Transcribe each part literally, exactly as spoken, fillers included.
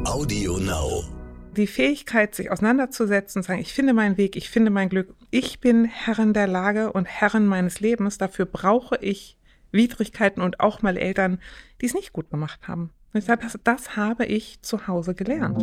Audio Now. Die Fähigkeit, sich auseinanderzusetzen und sagen, ich finde meinen Weg, ich finde mein Glück, ich bin Herrin der Lage und Herrin meines Lebens, dafür brauche ich Widrigkeiten und auch mal Eltern, die es nicht gut gemacht haben. Und ich sage, das, das habe ich zu Hause gelernt.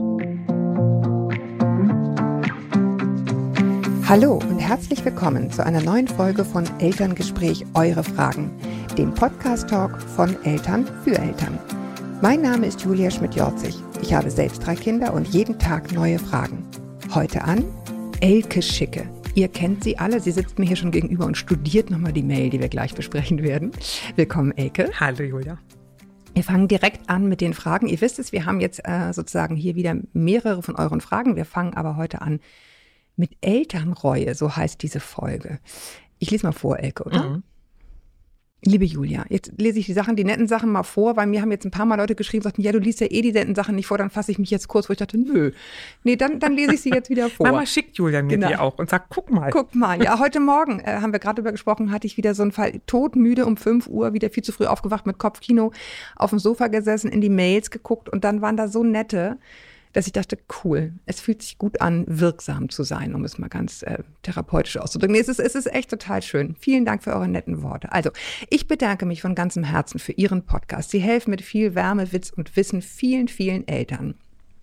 Hallo und herzlich willkommen zu einer neuen Folge von Elterngespräch Eure Fragen, dem Podcast-Talk von Eltern für Eltern. Mein Name ist Julia Schmidt-Jorzig. Ich habe selbst drei Kinder und jeden Tag neue Fragen. Heute an Elke Schicke. Ihr kennt sie alle, sie sitzt mir hier schon gegenüber und studiert nochmal die Mail, die wir gleich besprechen werden. Willkommen, Elke. Hallo, Julia. Wir fangen direkt an mit den Fragen. Ihr wisst es, wir haben jetzt äh, sozusagen hier wieder mehrere von euren Fragen. Wir fangen aber heute an mit Elternreue, so heißt diese Folge. Ich lese mal vor, Elke, oder? Mhm. Liebe Julia, jetzt lese ich die Sachen, die netten Sachen mal vor, weil mir haben jetzt ein paar Mal Leute geschrieben, sagten, ja, du liest ja eh die netten Sachen nicht vor, dann fasse ich mich jetzt kurz, wo ich dachte, nö, nee, dann, dann lese ich sie jetzt wieder vor. Mama schickt Julia mir genau. die auch und sagt, guck mal. Guck mal, ja, heute Morgen äh, haben wir gerade darüber gesprochen, hatte ich wieder so einen Fall, todmüde um fünf Uhr, wieder viel zu früh aufgewacht mit Kopfkino, auf dem Sofa gesessen, in die Mails geguckt und dann waren da so nette, dass ich dachte, cool, es fühlt sich gut an, wirksam zu sein, um es mal ganz äh, therapeutisch auszudrücken. Nee, es ist, es ist echt total schön. Vielen Dank für eure netten Worte. Also, ich bedanke mich von ganzem Herzen für Ihren Podcast. Sie helfen mit viel Wärme, Witz und Wissen vielen, vielen Eltern.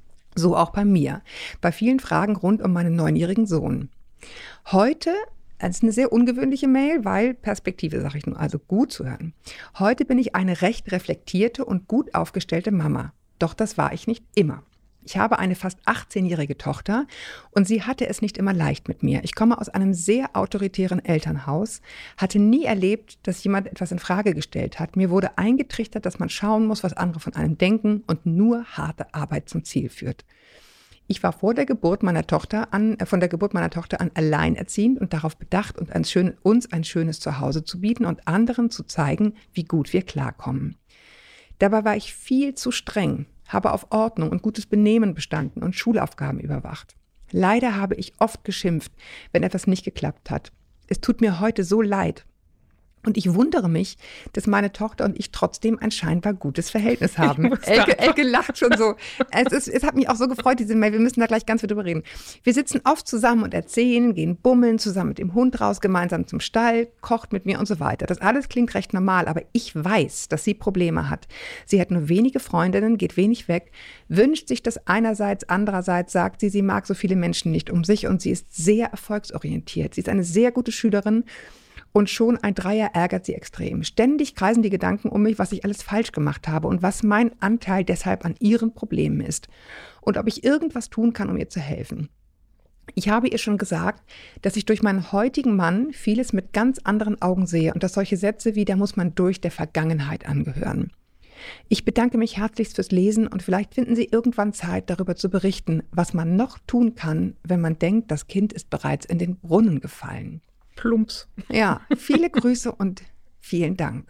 So auch bei mir. Bei vielen Fragen rund um meinen neunjährigen Sohn. Heute, das ist eine sehr ungewöhnliche Mail, weil Perspektive, sage ich nur, also gut zu hören. Heute bin ich eine recht reflektierte und gut aufgestellte Mama. Doch das war ich nicht immer. Ich habe eine fast achtzehnjährige Tochter und sie hatte es nicht immer leicht mit mir. Ich komme aus einem sehr autoritären Elternhaus, hatte nie erlebt, dass jemand etwas in Frage gestellt hat. Mir wurde eingetrichtert, dass man schauen muss, was andere von einem denken und nur harte Arbeit zum Ziel führt. Ich war vor der Geburt meiner Tochter an, äh, von der Geburt meiner Tochter an alleinerziehend und darauf bedacht, und ein schön, uns ein schönes Zuhause zu bieten und anderen zu zeigen, wie gut wir klarkommen. Dabei war ich viel zu streng, habe auf Ordnung und gutes Benehmen bestanden und Schulaufgaben überwacht. Leider habe ich oft geschimpft, wenn etwas nicht geklappt hat. Es tut mir heute so leid. Und ich wundere mich, dass meine Tochter und ich trotzdem ein scheinbar gutes Verhältnis haben. Elke, Elke lacht schon so. Es, ist, es hat mich auch so gefreut, diese Mail. Wir müssen da gleich ganz viel drüber reden. Wir sitzen oft zusammen und erzählen, gehen bummeln, zusammen mit dem Hund raus, gemeinsam zum Stall, kocht mit mir und so weiter. Das alles klingt recht normal, aber ich weiß, dass sie Probleme hat. Sie hat nur wenige Freundinnen, geht wenig weg, wünscht sich das einerseits, andererseits sagt sie, sie mag so viele Menschen nicht um sich und sie ist sehr erfolgsorientiert. Sie ist eine sehr gute Schülerin. Und schon ein Dreier ärgert sie extrem. Ständig kreisen die Gedanken um mich, was ich alles falsch gemacht habe und was mein Anteil deshalb an ihren Problemen ist. Und ob ich irgendwas tun kann, um ihr zu helfen. Ich habe ihr schon gesagt, dass ich durch meinen heutigen Mann vieles mit ganz anderen Augen sehe und dass solche Sätze wie, da muss man durch, der Vergangenheit angehören. Ich bedanke mich herzlichst fürs Lesen und vielleicht finden Sie irgendwann Zeit, darüber zu berichten, was man noch tun kann, wenn man denkt, das Kind ist bereits in den Brunnen gefallen. Plumps. Ja, viele Grüße und vielen Dank.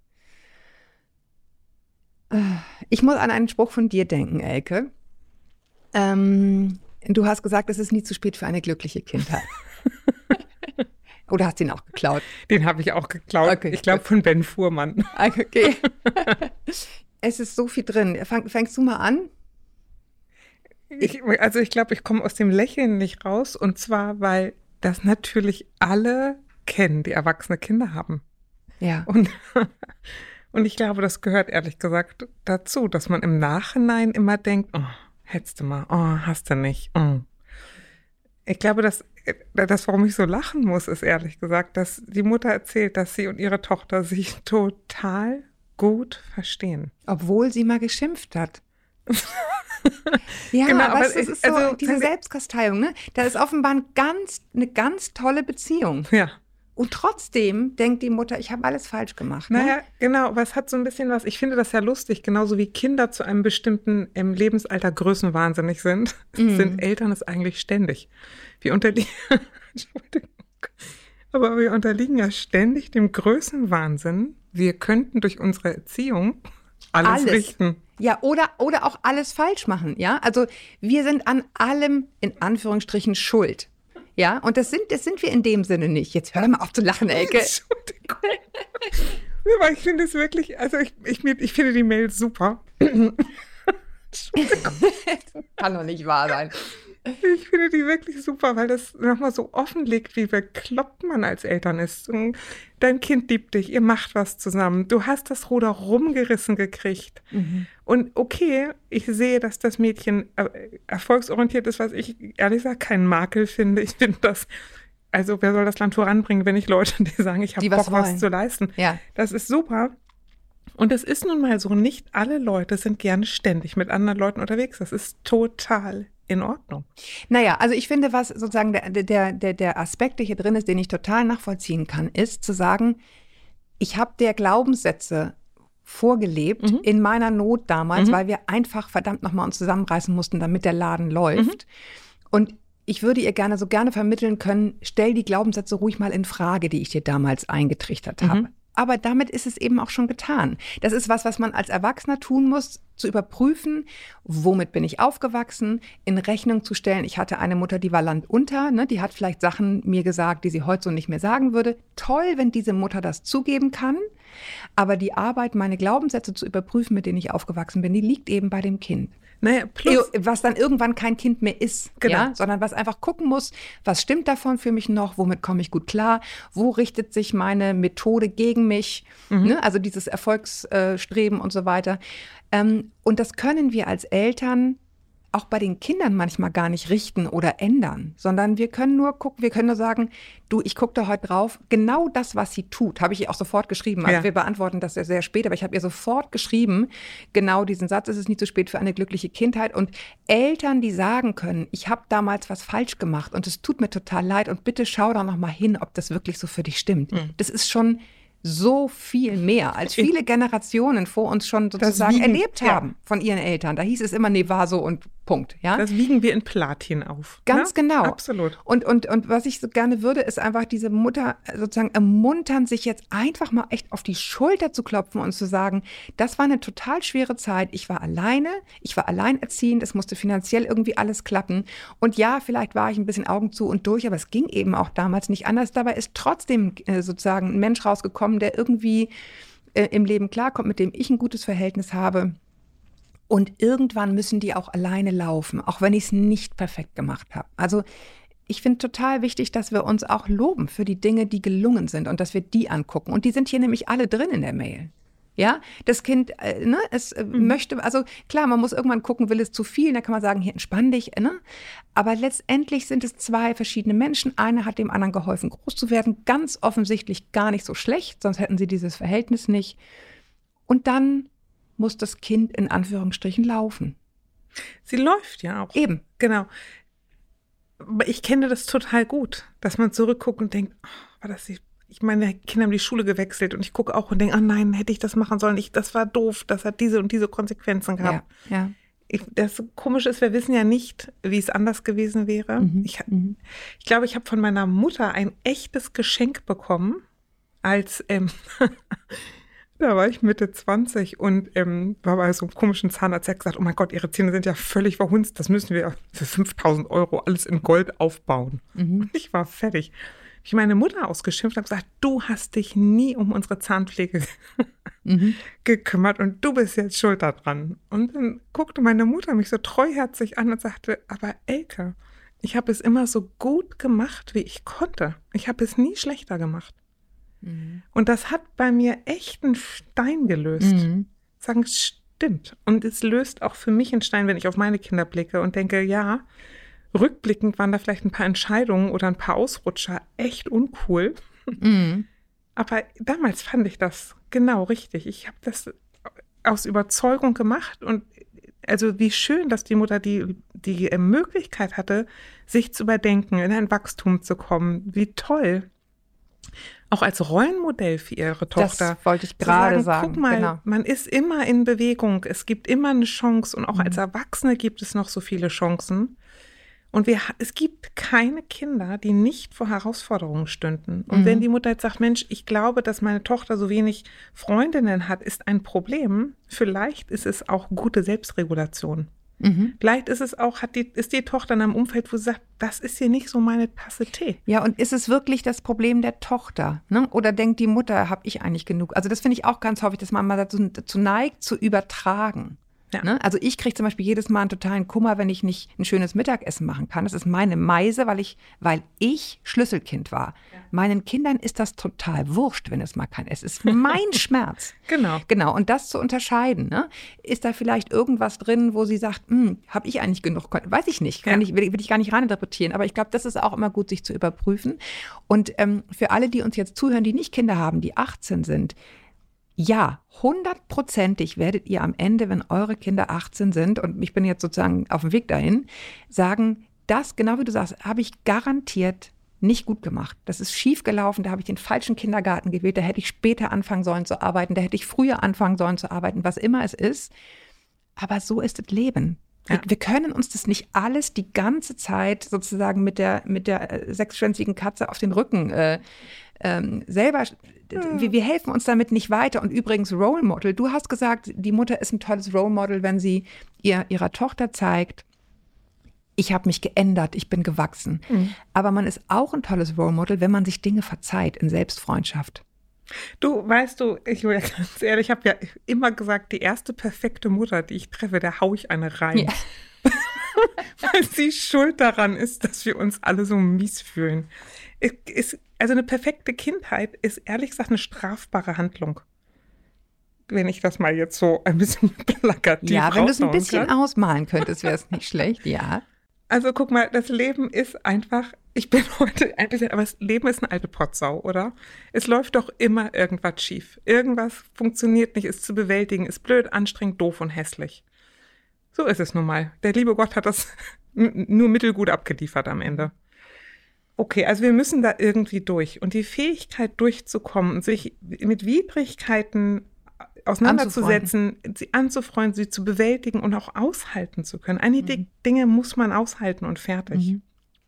Ich muss an einen Spruch von dir denken, Elke. Ähm, du hast gesagt, es ist nie zu spät für eine glückliche Kindheit. Oder hast du ihn auch geklaut? Den habe ich auch geklaut. Okay, ich glaube von Ben Fuhrmann. Okay. Es ist so viel drin. Fang, fängst du mal an? Ich, also ich glaube, ich komme aus dem Lächeln nicht raus. Und zwar, weil das natürlich alle kennen, die erwachsene Kinder haben. Ja. Und, und ich glaube, das gehört ehrlich gesagt dazu, dass man im Nachhinein immer denkt, oh, hättest du mal, oh, hast du nicht. Oh. Ich glaube, dass das, warum ich so lachen muss, ist ehrlich gesagt, dass die Mutter erzählt, dass sie und ihre Tochter sich total gut verstehen. Obwohl sie mal geschimpft hat. Ja, genau, aber es ich, ist so, also, diese Selbstkasteiung, ne? Da ist offenbar ein ganz, eine ganz tolle Beziehung. Ja. Und trotzdem denkt die Mutter, ich habe alles falsch gemacht. Ne? Naja, genau, aber es hat so ein bisschen was, ich finde das ja lustig, genauso wie Kinder zu einem bestimmten im Lebensalter größenwahnsinnig sind, mm. sind Eltern es eigentlich ständig. Wir unterliegen, aber wir unterliegen ja ständig dem Größenwahnsinn. Wir könnten durch unsere Erziehung alles, alles richten. Ja, oder, oder auch alles falsch machen, ja. Also wir sind an allem in Anführungsstrichen schuld. Ja, und das sind, das sind wir in dem Sinne nicht. Jetzt hör mal auf zu lachen, Elke. Entschuldigung. Aber ich finde es wirklich, also ich, ich, ich finde die Mail super. Kann doch nicht wahr sein. Ich finde die wirklich super, weil das nochmal so offenlegt, wie bekloppt man als Eltern ist. Dein Kind liebt dich, ihr macht was zusammen. Du hast das Ruder rumgerissen gekriegt. Mhm. Und okay, ich sehe, dass das Mädchen erfolgsorientiert ist, was ich ehrlich gesagt keinen Makel finde. Ich finde das, also wer soll das Land voranbringen, wenn nicht Leute, die sagen, ich habe Bock, was, was zu leisten. Ja. Das ist super. Und es ist nun mal so, nicht alle Leute sind gerne ständig mit anderen Leuten unterwegs. Das ist total in Ordnung. Naja, also ich finde, was sozusagen der, der, der, der Aspekt, der hier drin ist, den ich total nachvollziehen kann, ist zu sagen, ich habe der Glaubenssätze vorgelebt mhm. in meiner Not damals, mhm. weil wir einfach verdammt nochmal uns zusammenreißen mussten, damit der Laden läuft. Mhm. Und ich würde ihr gerne so gerne vermitteln können, stell die Glaubenssätze ruhig mal in Frage, die ich dir damals eingetrichtert habe. Mhm. Aber damit ist es eben auch schon getan. Das ist was, was man als Erwachsener tun muss, zu überprüfen, womit bin ich aufgewachsen, in Rechnung zu stellen. Ich hatte eine Mutter, die war landunter, ne? Die hat vielleicht Sachen mir gesagt, die sie heute so nicht mehr sagen würde. Toll, wenn diese Mutter das zugeben kann. Aber die Arbeit, meine Glaubenssätze zu überprüfen, mit denen ich aufgewachsen bin, die liegt eben bei dem Kind. Naja, plus, was dann irgendwann kein Kind mehr ist, genau. ja? Sondern was einfach gucken muss, was stimmt davon für mich noch, womit komme ich gut klar, wo richtet sich meine Methode gegen mich, mhm. ne? Also dieses Erfolgsstreben und so weiter. Ähm, und das können wir als Eltern auch bei den Kindern manchmal gar nicht richten oder ändern, sondern wir können nur gucken, wir können nur sagen, du, ich gucke da heute drauf, genau das, was sie tut, habe ich ihr auch sofort geschrieben. Also ja. wir beantworten das ja sehr spät, aber ich habe ihr sofort geschrieben, genau diesen Satz, es ist nie zu spät für eine glückliche Kindheit. Und Eltern, die sagen können, ich habe damals was falsch gemacht und es tut mir total leid und bitte schau da noch mal hin, ob das wirklich so für dich stimmt. Mhm. Das ist schon so viel mehr, als viele Generationen vor uns schon sozusagen wiegen, erlebt haben ja. von ihren Eltern. Da hieß es immer, nee, war so und Punkt. Ja? Das wiegen wir in Platin auf. Ganz ne? genau. Absolut. Und, und, und was ich so gerne würde, ist einfach diese Mutter sozusagen ermuntern, sich jetzt einfach mal echt auf die Schulter zu klopfen und zu sagen, das war eine total schwere Zeit. Ich war alleine, ich war alleinerziehend, es musste finanziell irgendwie alles klappen. Und ja, vielleicht war ich ein bisschen Augen zu und durch, aber es ging eben auch damals nicht anders. Dabei ist trotzdem äh, sozusagen ein Mensch rausgekommen, der irgendwie äh, im Leben klarkommt, mit dem ich ein gutes Verhältnis habe. Und irgendwann müssen die auch alleine laufen, auch wenn ich es nicht perfekt gemacht habe. Also ich finde total wichtig, dass wir uns auch loben für die Dinge, die gelungen sind und dass wir die angucken. Und die sind hier nämlich alle drin in der Mail. Ja, das Kind, äh, ne, es äh, mhm. möchte, also klar, man muss irgendwann gucken, will es zu viel, da kann man sagen, hier entspann dich, ne? Aber letztendlich sind es zwei verschiedene Menschen. Einer hat dem anderen geholfen, groß zu werden, ganz offensichtlich gar nicht so schlecht, sonst hätten sie dieses Verhältnis nicht. Und dann muss das Kind in Anführungsstrichen laufen. Sie läuft ja auch. Eben. Genau. Aber ich kenne das total gut, dass man zurückguckt und denkt, oh, war das die Ich meine, Kinder haben die Schule gewechselt und ich gucke auch und denke, oh nein, hätte ich das machen sollen. Ich, das war doof, das hat diese und diese Konsequenzen gehabt. Ja, ja. Ich, das Komische ist, wir wissen ja nicht, wie es anders gewesen wäre. Mhm, ich, mhm. ich glaube, ich habe von meiner Mutter ein echtes Geschenk bekommen, als ähm, da war ich Mitte zwanzig und ähm, war bei so einem komischen Zahnarzt, der hat gesagt, oh mein Gott, ihre Zähne sind ja völlig verhunzt, das müssen wir für fünftausend Euro alles in Gold aufbauen. Mhm. Und ich war fertig. Ich meine Mutter ausgeschimpft und habe gesagt, du hast dich nie um unsere Zahnpflege mhm. gekümmert und du bist jetzt schuld daran. Und dann guckte meine Mutter mich so treuherzig an und sagte, aber Elke, ich habe es immer so gut gemacht, wie ich konnte. Ich habe es nie schlechter gemacht. Mhm. Und das hat bei mir echt einen Stein gelöst. Mhm. Sagen, stimmt. Und es löst auch für mich einen Stein, wenn ich auf meine Kinder blicke und denke, ja, rückblickend waren da vielleicht ein paar Entscheidungen oder ein paar Ausrutscher echt uncool. Mhm. Aber damals fand ich das genau richtig. Ich habe das aus Überzeugung gemacht und also wie schön, dass die Mutter die, die Möglichkeit hatte, sich zu überdenken, in ein Wachstum zu kommen. Wie toll. Auch als Rollenmodell für ihre Tochter. Das wollte ich gerade sagen. Guck mal, genau. Man ist immer in Bewegung. Es gibt immer eine Chance und auch mhm. als Erwachsene gibt es noch so viele Chancen. Und wir, es gibt keine Kinder, die nicht vor Herausforderungen stünden. Und mhm. wenn die Mutter jetzt sagt, Mensch, ich glaube, dass meine Tochter so wenig Freundinnen hat, ist ein Problem. Vielleicht ist es auch gute Selbstregulation. Mhm. Vielleicht ist es auch, hat die, ist die Tochter in einem Umfeld, wo sie sagt, das ist hier nicht so meine Tasse Tee. Ja, und ist es wirklich das Problem der Tochter? Ne? Oder denkt die Mutter, habe ich eigentlich genug? Also das finde ich auch ganz häufig, dass man mal dazu, dazu neigt, zu übertragen. Ja. Ne? Also ich kriege zum Beispiel jedes Mal einen totalen Kummer, wenn ich nicht ein schönes Mittagessen machen kann. Das ist meine Meise, weil ich, weil ich Schlüsselkind war. Ja. Meinen Kindern ist das total wurscht, wenn es mal kein Essen ist. Es ist mein Schmerz. Genau. Genau. Und das zu unterscheiden. Ne? Ist da vielleicht irgendwas drin, wo sie sagt, habe ich eigentlich genug? Weiß ich nicht. Kann ja. ich, will, will ich gar nicht reininterpretieren. Aber ich glaube, das ist auch immer gut, sich zu überprüfen. Und ähm, für alle, die uns jetzt zuhören, die nicht Kinder haben, die achtzehn sind, ja, hundertprozentig werdet ihr am Ende, wenn eure Kinder achtzehn sind, und ich bin jetzt sozusagen auf dem Weg dahin, sagen, das, genau wie du sagst, habe ich garantiert nicht gut gemacht. Das ist schief gelaufen, da habe ich den falschen Kindergarten gewählt, da hätte ich später anfangen sollen zu arbeiten, da hätte ich früher anfangen sollen zu arbeiten, was immer es ist. Aber so ist das Leben. Ja. Wir, wir können uns das nicht alles die ganze Zeit sozusagen mit der, mit der äh, sechsschwänzigen Katze auf den Rücken äh, ähm, selber, wir, wir helfen uns damit nicht weiter. Und übrigens Role Model, du hast gesagt, die Mutter ist ein tolles Role Model, wenn sie ihr, ihrer Tochter zeigt, ich habe mich geändert, ich bin gewachsen. Mhm. Aber man ist auch ein tolles Role Model, wenn man sich Dinge verzeiht in Selbstfreundschaft. Du, weißt du, ich will ja ganz ehrlich, ich habe ja immer gesagt, die erste perfekte Mutter, die ich treffe, da hau ich eine rein. Ja. Weil sie schuld daran ist, dass wir uns alle so mies fühlen. Ist, also eine perfekte Kindheit ist ehrlich gesagt eine strafbare Handlung. Wenn ich das mal jetzt so ein bisschen plakativ Ja, wenn du es ein bisschen kann. ausmalen könntest, wäre es nicht schlecht, ja. Also guck mal, das Leben ist einfach, ich bin heute ein bisschen, aber das Leben ist eine alte Potsau, oder? Es läuft doch immer irgendwas schief. Irgendwas funktioniert nicht, ist zu bewältigen, ist blöd, anstrengend, doof und hässlich. So ist es nun mal. Der liebe Gott hat das nur mittelgut abgeliefert am Ende. Okay, also wir müssen da irgendwie durch. Und die Fähigkeit durchzukommen und sich mit Widrigkeiten auseinanderzusetzen, anzufreunden. sie anzufreunden, sie zu bewältigen und auch aushalten zu können. Einige mhm. Dinge muss man aushalten und fertig. Mhm.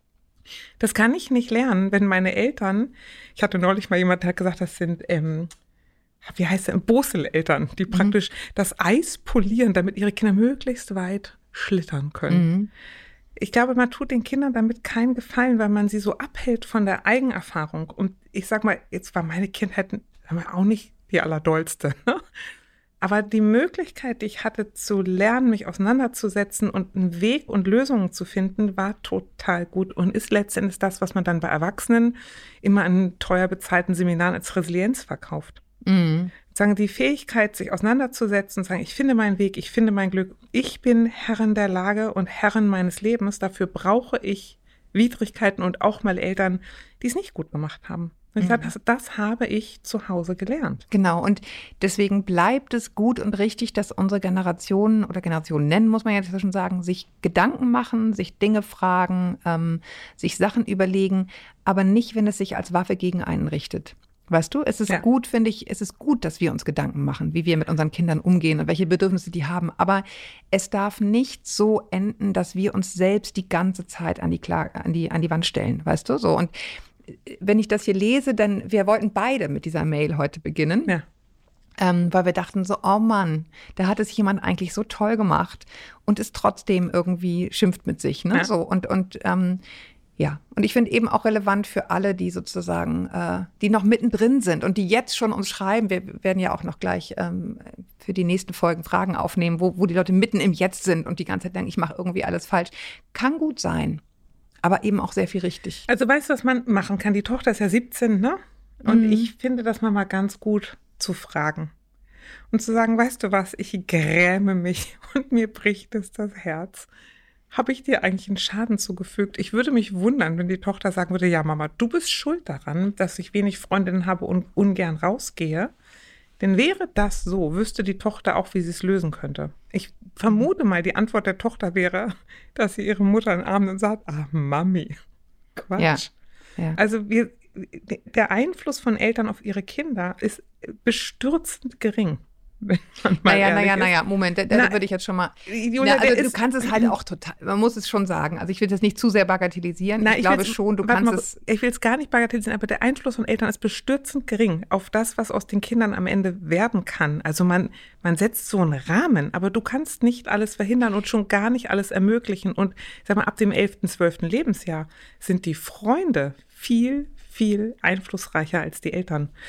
Das kann ich nicht lernen, wenn meine Eltern, ich hatte neulich mal jemand, der hat gesagt, das sind, ähm, wie heißt der, Boseleltern, die mhm. praktisch das Eis polieren, damit ihre Kinder möglichst weit schlittern können. Mhm. Ich glaube, man tut den Kindern damit keinen Gefallen, weil man sie so abhält von der Eigenerfahrung. Und ich sag mal, jetzt war meine Kindheit auch nicht die allerdollste, ne? Aber die Möglichkeit, die ich hatte, zu lernen, mich auseinanderzusetzen und einen Weg und Lösungen zu finden, war total gut und ist letztendlich das, was man dann bei Erwachsenen immer an teuer bezahlten Seminaren als Resilienz verkauft. Mhm. Sagen, die Fähigkeit, sich auseinanderzusetzen und sagen, ich finde meinen Weg, ich finde mein Glück, ich bin Herrin der Lage und Herrin meines Lebens, dafür brauche ich Widrigkeiten und auch mal Eltern, die es nicht gut gemacht haben. Und ich sage, das, das habe ich zu Hause gelernt. Genau, und deswegen bleibt es gut und richtig, dass unsere Generationen oder Generationen nennen, muss man jetzt schon sagen, sich Gedanken machen, sich Dinge fragen, ähm, sich Sachen überlegen, aber nicht, wenn es sich als Waffe gegen einen richtet. Weißt du, es ist ja. gut, finde ich, es ist gut, dass wir uns Gedanken machen, wie wir mit unseren Kindern umgehen und welche Bedürfnisse die haben. Aber es darf nicht so enden, dass wir uns selbst die ganze Zeit an die, Kla- an die, an die Wand stellen, weißt du, so. Und wenn ich das hier lese, dann, wir wollten beide mit dieser Mail heute beginnen, ja. ähm, weil wir dachten so, oh Mann, da hat es jemand eigentlich so toll gemacht und ist trotzdem irgendwie schimpft mit sich, ne, ja. so und, und, ähm, ja, und ich finde eben auch relevant für alle, die sozusagen, äh, die noch mittendrin sind und die jetzt schon uns schreiben. Wir werden ja auch noch gleich ähm, für die nächsten Folgen Fragen aufnehmen, wo, wo die Leute mitten im Jetzt sind und die ganze Zeit denken, ich mache irgendwie alles falsch. Kann gut sein, aber eben auch sehr viel richtig. Also weißt du, was man machen kann? Die Tochter ist ja siebzehn, ne? Und mhm. ich finde das mal ganz gut zu fragen. Und zu sagen, weißt du was, ich gräme mich und mir bricht es das Herz. Habe ich dir eigentlich einen Schaden zugefügt? Ich würde mich wundern, wenn die Tochter sagen würde, ja Mama, du bist schuld daran, dass ich wenig Freundinnen habe und ungern rausgehe. Denn wäre das so, wüsste die Tochter auch, wie sie es lösen könnte. Ich vermute mal, die Antwort der Tochter wäre, dass sie ihre Mutter in den Arm nimmt und sagt, ah Mami, Quatsch. Ja, ja. Also wir, der Einfluss von Eltern auf ihre Kinder ist bestürzend gering. Wenn man mal naja, naja, ist. naja, Moment, da, da Na, würde ich jetzt schon mal, Julia, na, also du ist, kannst es halt auch total, man muss es schon sagen, also ich will das nicht zu sehr bagatellisieren, na, ich, ich glaube schon, du kannst mal, es. Ich will es gar nicht bagatellisieren, aber der Einfluss von Eltern ist bestürzend gering auf das, was aus den Kindern am Ende werden kann. Also man, man setzt so einen Rahmen, aber du kannst nicht alles verhindern und schon gar nicht alles ermöglichen und sag mal, ab dem elften, zwölften Lebensjahr sind die Freunde viel, viel einflussreicher als die Eltern.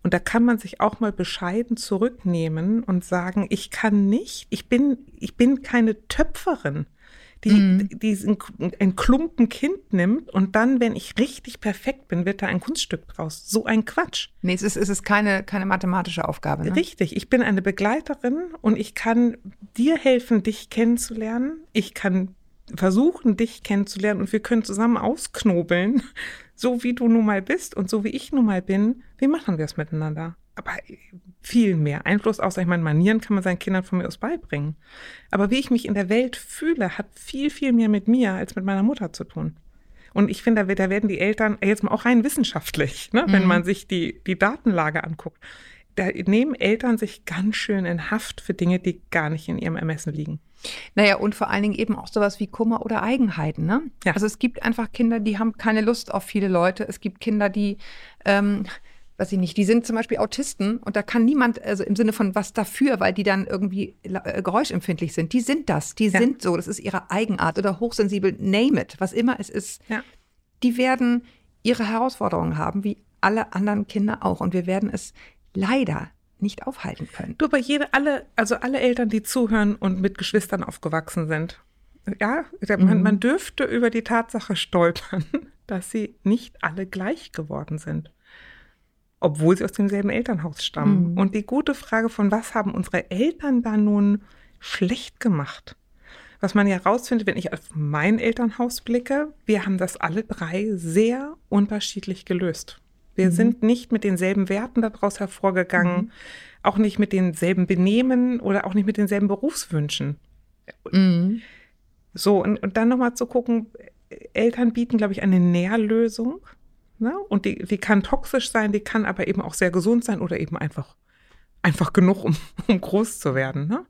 Und da kann man sich auch mal bescheiden zurücknehmen und sagen, ich kann nicht, ich bin, ich bin keine Töpferin, die, mhm. die diesen, ein Klumpen Kind nimmt und dann, wenn ich richtig perfekt bin, wird da ein Kunststück draus. So ein Quatsch. Nee, es ist, es ist keine, keine mathematische Aufgabe. Ne? Richtig, ich bin eine Begleiterin und ich kann dir helfen, dich kennenzulernen. Ich kann versuchen, dich kennenzulernen und wir können zusammen ausknobeln, so wie du nun mal bist und so wie ich nun mal bin. Wie machen wir es miteinander? Aber viel mehr Einfluss, außer ich meine, Manieren kann man seinen Kindern von mir aus beibringen. Aber wie ich mich in der Welt fühle, hat viel, viel mehr mit mir als mit meiner Mutter zu tun. Und ich finde, da werden die Eltern, jetzt mal auch rein wissenschaftlich, ne, mhm. wenn man sich die, die Datenlage anguckt, da nehmen Eltern sich ganz schön in Haft für Dinge, die gar nicht in ihrem Ermessen liegen. Naja, und vor allen Dingen eben auch sowas wie Kummer oder Eigenheiten. Ne? Ja. Also es gibt einfach Kinder, die haben keine Lust auf viele Leute. Es gibt Kinder, die, ähm, weiß ich nicht, die sind zum Beispiel Autisten und da kann niemand, also im Sinne von was dafür, weil die dann irgendwie äh, geräuschempfindlich sind. Die sind das, die ja. sind so, das ist ihre Eigenart oder hochsensibel, name it, was immer es ist. Ja. Die werden ihre Herausforderungen haben, wie alle anderen Kinder auch. Und wir werden es leider nicht aufhalten können. Du, aber jede, alle, also alle Eltern, die zuhören und mit Geschwistern aufgewachsen sind, ja, man, mhm. man dürfte über die Tatsache stolpern, dass sie nicht alle gleich geworden sind, obwohl sie aus demselben Elternhaus stammen. Mhm. Und die gute Frage von, was haben unsere Eltern da nun schlecht gemacht? Was man ja rausfindet, wenn ich auf mein Elternhaus blicke, wir haben das alle drei sehr unterschiedlich gelöst. Wir mhm. sind nicht mit denselben Werten daraus hervorgegangen, mhm. auch nicht mit denselben Benehmen oder auch nicht mit denselben Berufswünschen. Mhm. So, und, und dann nochmal zu gucken, Eltern bieten, glaube ich, eine Nährlösung. Ne? Und die, die kann toxisch sein, die kann aber eben auch sehr gesund sein oder eben einfach, einfach genug, um, um groß zu werden. Ne?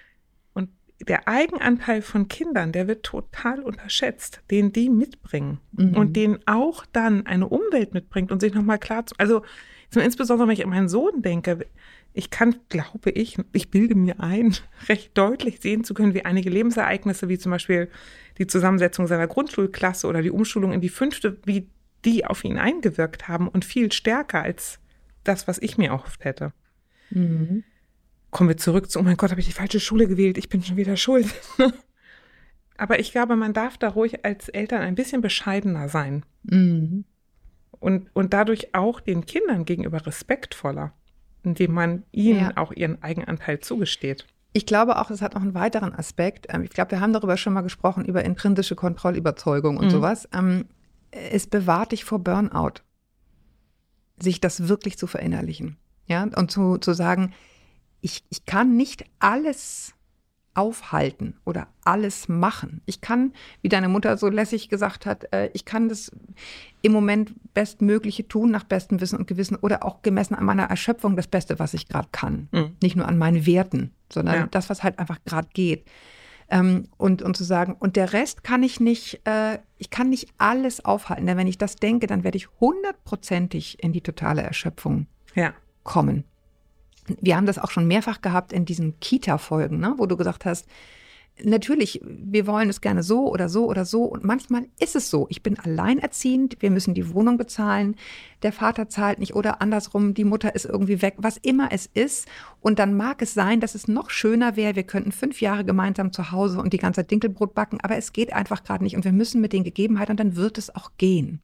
Und der Eigenanteil von Kindern, der wird total unterschätzt, den die mitbringen mhm. und den auch dann eine Umwelt mitbringt und sich nochmal klar zu, also insbesondere, wenn ich an meinen Sohn denke, ich kann, glaube ich, ich bilde mir ein, recht deutlich sehen zu können, wie einige Lebensereignisse, wie zum Beispiel die Zusammensetzung seiner Grundschulklasse oder die Umschulung in die fünfte, wie die auf ihn eingewirkt haben und viel stärker als das, was ich mir erhofft hätte. Mhm. Kommen wir zurück zu, oh mein Gott, habe ich die falsche Schule gewählt, ich bin schon wieder schuld. Aber ich glaube, man darf da ruhig als Eltern ein bisschen bescheidener sein. Mhm. Und, und dadurch auch den Kindern gegenüber respektvoller, indem man ihnen ja. auch ihren Eigenanteil zugesteht. Ich glaube auch, es hat noch einen weiteren Aspekt. Ich glaube, wir haben darüber schon mal gesprochen, über intrinsische Kontrollüberzeugung und mhm. sowas. Es bewahrt dich vor Burnout, sich das wirklich zu verinnerlichen. Ja? Und zu, zu sagen, Ich, ich kann nicht alles aufhalten oder alles machen. Ich kann, wie deine Mutter so lässig gesagt hat, äh, ich kann das im Moment Bestmögliche tun, nach bestem Wissen und Gewissen oder auch gemessen an meiner Erschöpfung das Beste, was ich gerade kann. Mhm. Nicht nur an meinen Werten, sondern ja. das, was halt einfach gerade geht. Ähm, und, und zu sagen, und der Rest kann ich nicht, äh, ich kann nicht alles aufhalten. Denn wenn ich das denke, dann werde ich hundertprozentig in die totale Erschöpfung ja. kommen. Wir haben das auch schon mehrfach gehabt in diesen Kita-Folgen, ne, wo du gesagt hast, natürlich, wir wollen es gerne so oder so oder so. Und manchmal ist es so. Ich bin alleinerziehend, wir müssen die Wohnung bezahlen, der Vater zahlt nicht oder andersrum, die Mutter ist irgendwie weg, was immer es ist. Und dann mag es sein, dass es noch schöner wäre, wir könnten fünf Jahre gemeinsam zu Hause und die ganze Zeit Dinkelbrot backen, aber es geht einfach gerade nicht. Und wir müssen mit den Gegebenheiten und dann wird es auch gehen.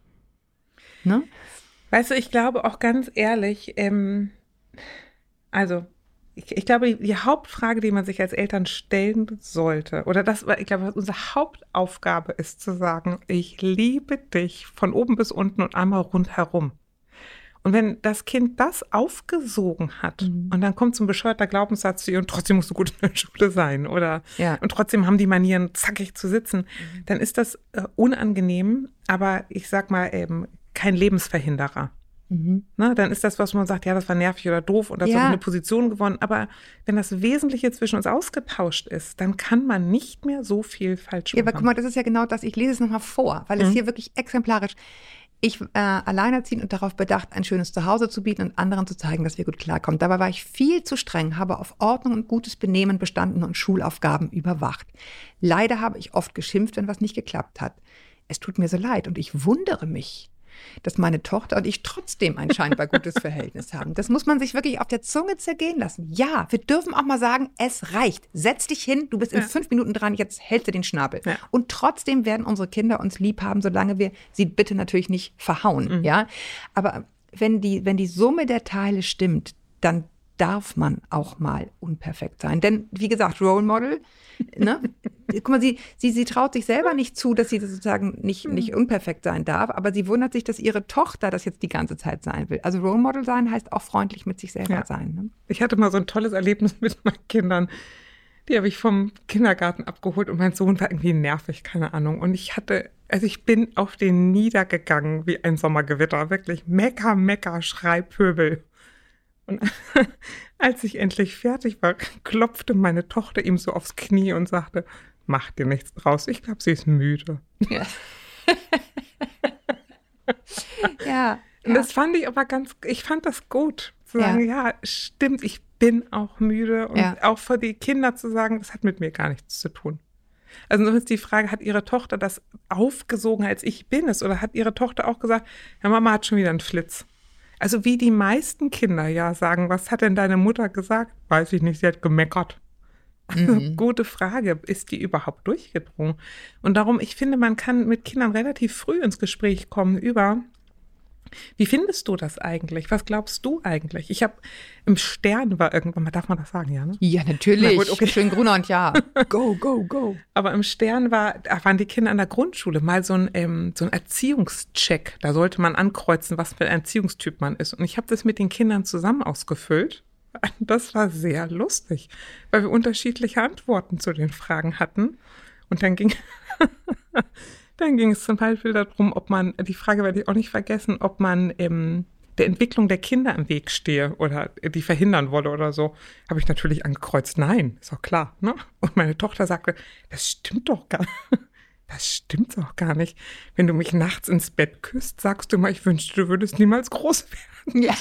Ne? Weißt du, ich glaube auch ganz ehrlich, ähm, also ich, ich glaube, die, die Hauptfrage, die man sich als Eltern stellen sollte, oder das, ich glaube, was unsere Hauptaufgabe ist, zu sagen, ich liebe dich von oben bis unten und einmal rundherum. Und wenn das Kind das aufgesogen hat mhm. und dann kommt so ein bescheuerter Glaubenssatz zu ihr und trotzdem musst du gut in der Schule sein oder ja. und trotzdem haben die Manieren, zackig zu sitzen, mhm. dann ist das äh, unangenehm, aber ich sag mal eben kein Lebensverhinderer. Mhm. Na, dann ist das, was man sagt, ja, das war nervig oder doof und das ja. hat eine Position gewonnen. Aber wenn das Wesentliche zwischen uns ausgetauscht ist, dann kann man nicht mehr so viel falsch machen. Ja, aber guck mal, das ist ja genau das. Ich lese es nochmal vor, weil es mhm. hier wirklich exemplarisch, ich äh, alleinerziehend und darauf bedacht, ein schönes Zuhause zu bieten und anderen zu zeigen, dass wir gut klarkommen. Dabei war ich viel zu streng, habe auf Ordnung und gutes Benehmen bestanden und Schulaufgaben überwacht. Leider habe ich oft geschimpft, wenn was nicht geklappt hat. Es tut mir so leid und ich wundere mich, dass meine Tochter und ich trotzdem ein scheinbar gutes Verhältnis haben. Das muss man sich wirklich auf der Zunge zergehen lassen. Ja, wir dürfen auch mal sagen, es reicht. Setz dich hin, du bist in ja. fünf Minuten dran, jetzt hältst du den Schnabel. Ja. Und trotzdem werden unsere Kinder uns lieb haben, solange wir sie bitte natürlich nicht verhauen. Mhm. Ja? Aber wenn die, wenn die Summe der Teile stimmt, dann darf man auch mal unperfekt sein. Denn, wie gesagt, Role Model, ne? Guck mal, sie, sie, sie traut sich selber nicht zu, dass sie sozusagen nicht, nicht unperfekt sein darf, aber sie wundert sich, dass ihre Tochter das jetzt die ganze Zeit sein will. Also Role Model sein heißt auch freundlich mit sich selber ja. sein. Ne? Ich hatte mal so ein tolles Erlebnis mit meinen Kindern. Die habe ich vom Kindergarten abgeholt und mein Sohn war irgendwie nervig, keine Ahnung. Und ich hatte, also ich bin auf den niedergegangen wie ein Sommergewitter, wirklich Mecker, Mecker, Schrei, Pöbel. Und als ich endlich fertig war, klopfte meine Tochter ihm so aufs Knie und sagte, mach dir nichts draus, ich glaube, sie ist müde. Ja. ja. Und das fand ich aber ganz, ich fand das gut, zu sagen, ja, ja stimmt, ich bin auch müde und ja. auch für die Kinder zu sagen, das hat mit mir gar nichts zu tun. Also nun ist die Frage, hat ihre Tochter das aufgesogen, als ich bin es, oder hat ihre Tochter auch gesagt, ja, Mama hat schon wieder einen Flitz? Also wie die meisten Kinder ja sagen, was hat denn deine Mutter gesagt? Weiß ich nicht, sie hat gemeckert. Also, mhm. Gute Frage, ist die überhaupt durchgedrungen? Und darum, ich finde, man kann mit Kindern relativ früh ins Gespräch kommen über, wie findest du das eigentlich? Was glaubst du eigentlich? Ich habe im Stern war irgendwann mal, darf man das sagen, ja? Ne? Ja, natürlich. Na gut, okay. Schön Gruner und ja. Go, go, go. Aber im Stern war, da waren die Kinder an der Grundschule mal so ein, ähm, so ein Erziehungscheck. Da sollte man ankreuzen, was für ein Erziehungstyp man ist. Und ich habe das mit den Kindern zusammen ausgefüllt. Das war sehr lustig, weil wir unterschiedliche Antworten zu den Fragen hatten. Und dann ging... Dann ging es zum Beispiel darum, ob man, die Frage werde ich auch nicht vergessen, ob man ähm, der Entwicklung der Kinder im Weg stehe oder die verhindern wolle oder so. Habe ich natürlich angekreuzt, nein, ist auch klar. Ne? Und meine Tochter sagte, das stimmt doch gar nicht. Das stimmt doch gar nicht. Wenn du mich nachts ins Bett küsst, sagst du mal, ich wünschte, du würdest niemals groß werden. Ja.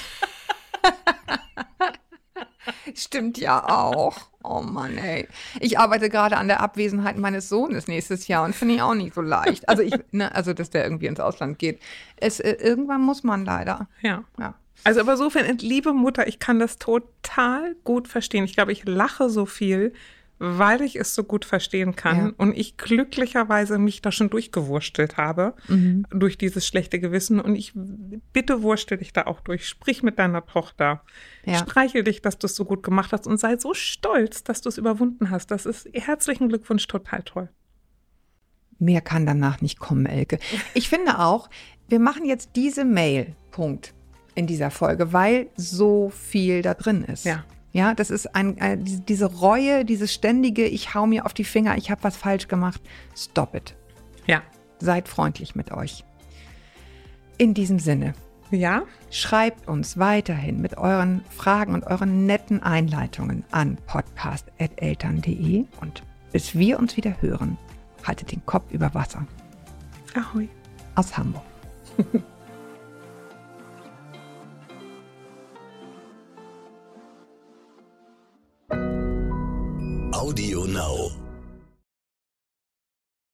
Stimmt ja auch. Oh Mann, ey. Ich arbeite gerade an der Abwesenheit meines Sohnes nächstes Jahr und finde ich auch nicht so leicht. Also ich, ne, also dass der irgendwie ins Ausland geht. Es, äh, irgendwann muss man leider. Ja. ja. Also aber insofern, liebe Mutter, ich kann das total gut verstehen. Ich glaube, ich lache so viel, weil ich es so gut verstehen kann ja. und ich glücklicherweise mich da schon durchgewurstelt habe, mhm. durch dieses schlechte Gewissen. Und ich bitte wurstel dich da auch durch. Sprich mit deiner Tochter. Ja. Streichel dich, dass du es so gut gemacht hast und sei so stolz, dass du es überwunden hast. Das ist herzlichen Glückwunsch, total toll. Mehr kann danach nicht kommen, Elke. Ich finde auch, wir machen jetzt diese Mail, Punkt, in dieser Folge, weil so viel da drin ist. Ja. Ja, das ist ein, äh, diese Reue, dieses ständige, ich hau mir auf die Finger, ich habe was falsch gemacht. Stop it. Ja. Seid freundlich mit euch. In diesem Sinne. Ja. Schreibt uns weiterhin mit euren Fragen und euren netten Einleitungen an podcast at eltern punkt de und bis wir uns wieder hören, haltet den Kopf über Wasser. Ahoi. Aus Hamburg. Audio Now.